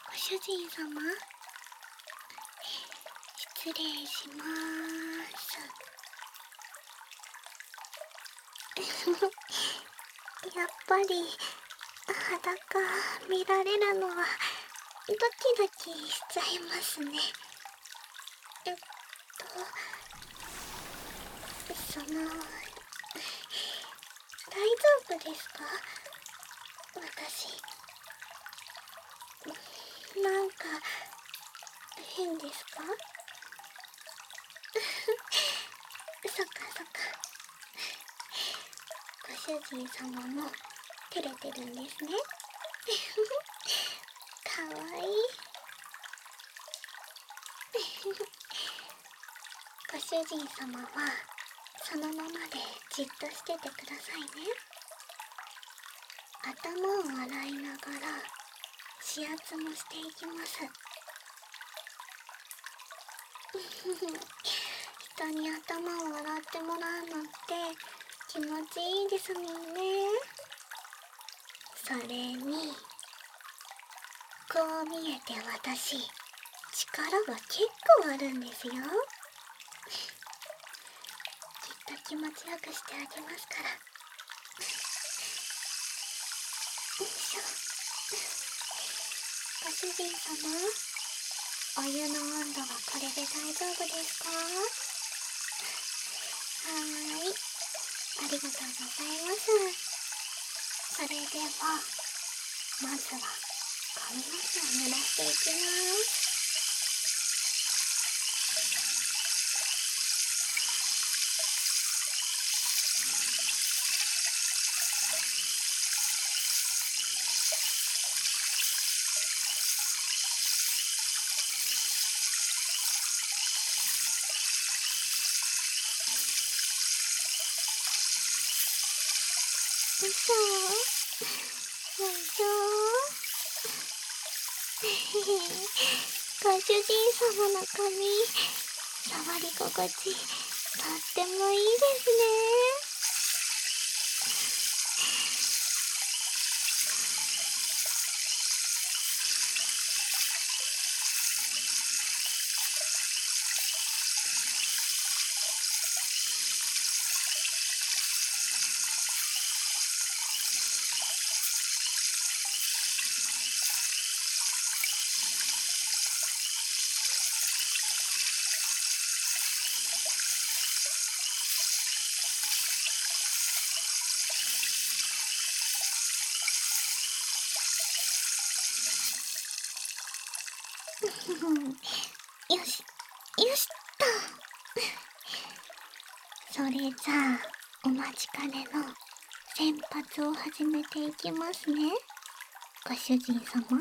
ご主人様、失礼しまーす。やっぱり裸見られるのはドキドキしちゃいますね。大丈夫ですか？私なんか変ですか？そっかそっか。ご主人様も照れてるんですね。かわいい。ご主人様はそのままでじっとしててくださいね。頭を洗いながら指圧もしていきます。人に頭を洗ってもらうのって気持ちいいですもんね。それにこう見えて私力が結構あるんですよ。きっと気持ちよくしてあげますから。よいしょ。ご主人様、お湯の温度はこれで大丈夫ですか？はーい、ありがとうございます。それではまずは髪の毛を濡らしていきます。よいしょよいしょ。ご主人様の髪、触り心地とってもいいですね。よしよしっと。それじゃあお待ちかねの洗髪を始めていきますね、ご主人様。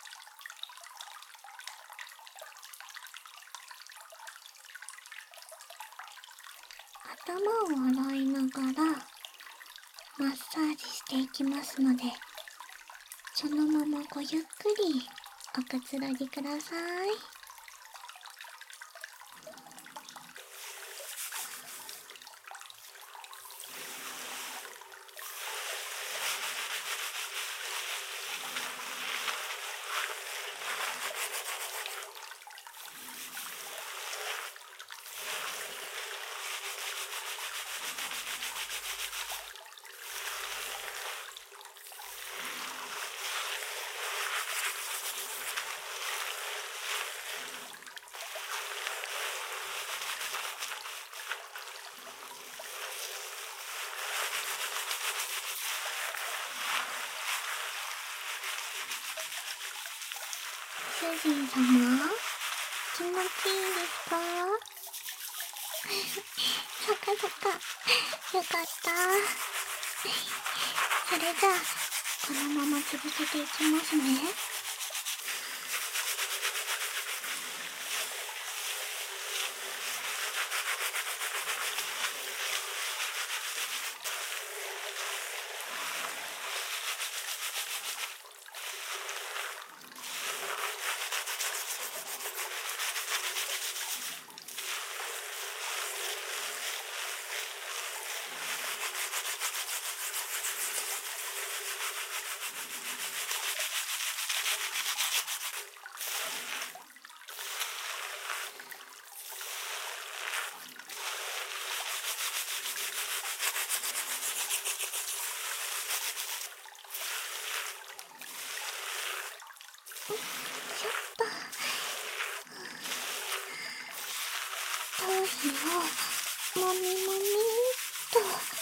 頭を洗いながらマッサージしていきますので、そのままごゆっくりおくつろぎください。主人様、気持ちいいですか？そっかそっか、よかった。それじゃあこのまま続けていきますね。 ちょっと頭皮をもみもみっと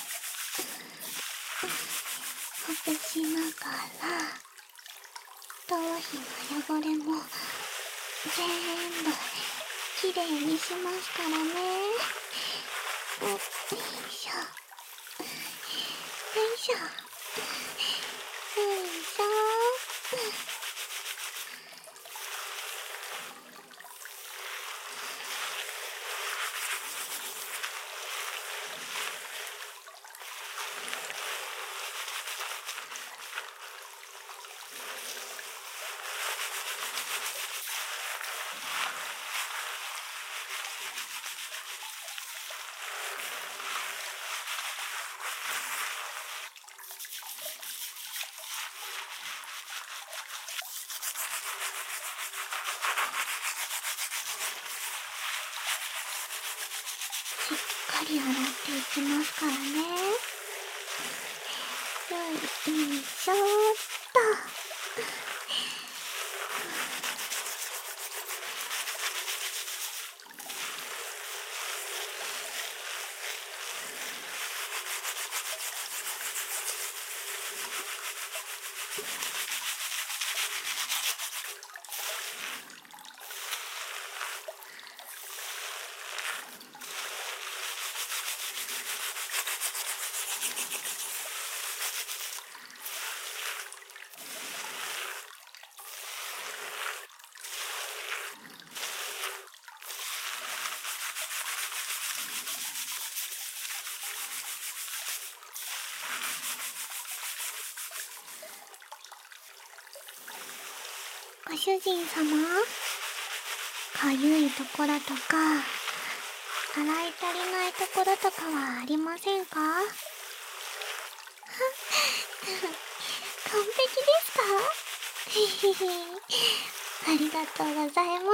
ほぐしながら、頭皮の汚れも全部きれいにしますからね。よいしょよいしょよいしょ。しっかり洗っていきますからね。よいしょーっと。ご主人様、かゆいところとか洗い足りないところとかはありませんか？完璧ですか？ありがとうございます。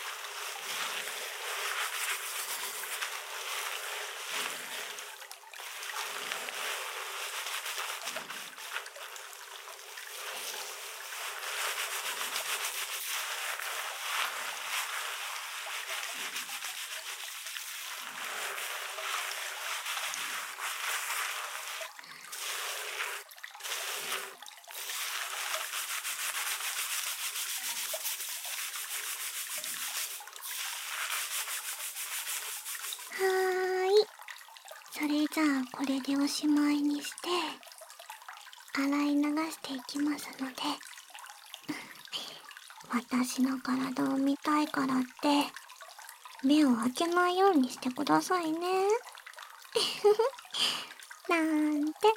はーい。それじゃあこれでおしまいにして洗い流していきますので、私の体を見たいからって目を開けないようにしてくださいね。なんて。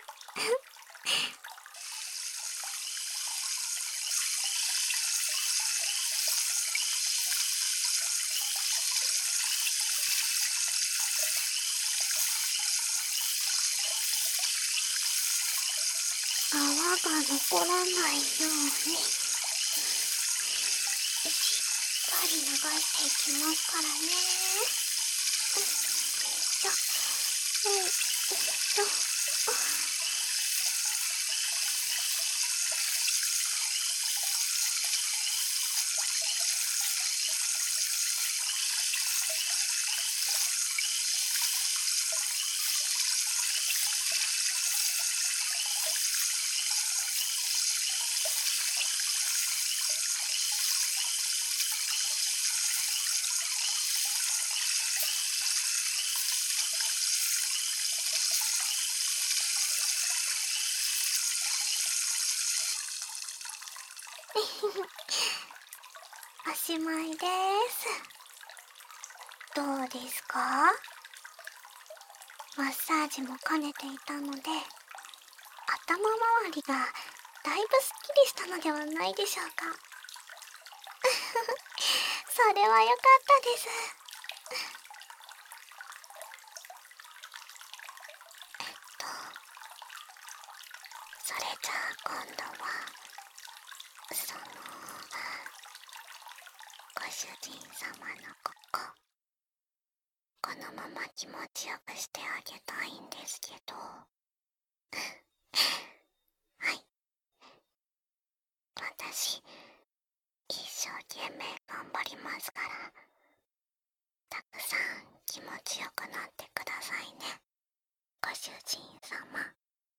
泡が残らないようにしっかり流していきますからね。よいしょ。おしまいです。どうですか？マッサージも兼ねていたので、頭周りがだいぶすっきりしたのではないでしょうか。それは良かったです。と、それじゃあ今度は、ご主人様のこのまま気持ちよくしてあげたいんですけど。はい。私、 生懸命頑張りますから、たくさん気持ちよくなってくださいね、ご主人様。